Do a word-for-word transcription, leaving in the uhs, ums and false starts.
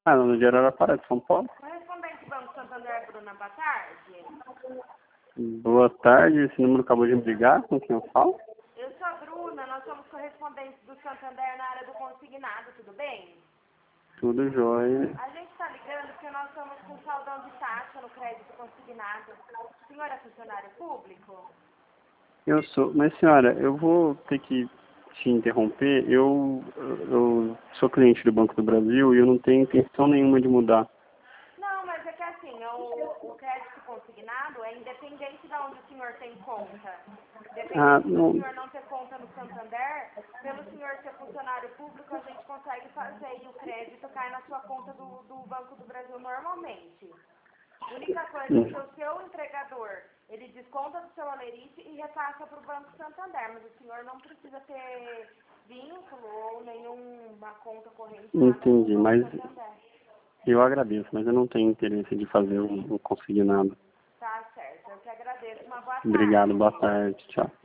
Ah, no de Araraquara, de São Paulo. Correspondente Banco Santander, Bruna, boa tarde. Boa tarde, esse número acabou de me ligar, com quem eu falo? Eu sou a Bruna, nós somos correspondentes do Santander na área do consignado, tudo bem? Tudo jóia. A gente está ligando porque nós estamos com saldão de taxa no crédito consignado. O senhor é funcionário público? Eu sou, mas senhora, eu vou ter que te interromper. Eu, eu sou cliente do Banco do Brasil e eu não tenho intenção nenhuma de mudar. Não, mas é que assim, o, o crédito consignado é independente de onde o senhor tem conta. Ah, Independente do não, senhor não ter conta no Santander, pelo senhor ser funcionário público, a gente consegue fazer e o crédito cai na sua conta do, do Banco do Brasil normalmente. A única coisa é que o seu entregador, ele desconta do seu alerite e repassa para o Banco Santander, mas o senhor não precisa ter vínculo ou nenhuma conta corrente nada com o entendi, Banco mas Santander. eu agradeço, mas eu não tenho interesse de fazer um, um consignado. Tá certo, eu que agradeço. Uma boa Obrigado, tarde. boa tarde, tchau.